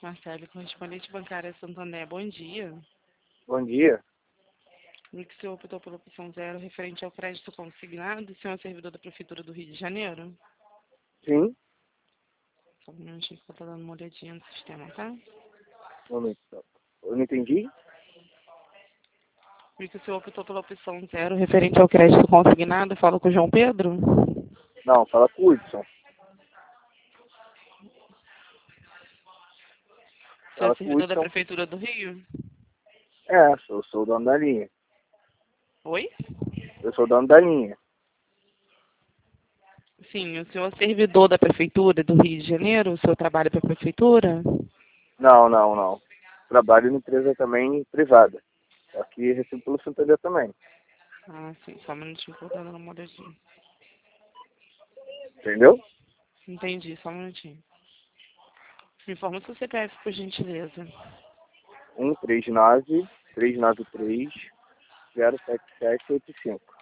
Marcelo, correspondente bancária Santander, bom dia. Bom dia. O que o senhor optou pela opção 0 referente ao crédito consignado, o senhor é servidor da Prefeitura do Rio de Janeiro? Sim. Só um minutinho que eu estou dando uma olhadinha no sistema, tá? Um momento. Eu não entendi. O que o senhor optou pela opção 0 referente ao crédito consignado, fala com o João Pedro? Não, fala com o Hudson. O senhor é Fala com o servidor da Hudson. Prefeitura do Rio? Eu sou o dono da linha. Oi? Eu sou o dono da linha. Sim, o senhor é servidor da Prefeitura do Rio de Janeiro? O senhor trabalha para a Prefeitura? Não. Trabalho em empresa também privada. Aqui recebo pelo Santander também. Ah, sim, só um minutinho que eu estou dando uma olhadinha. Entendeu? Entendi, só um minutinho. Me informa o seu CPF, por gentileza. 139-393-07785.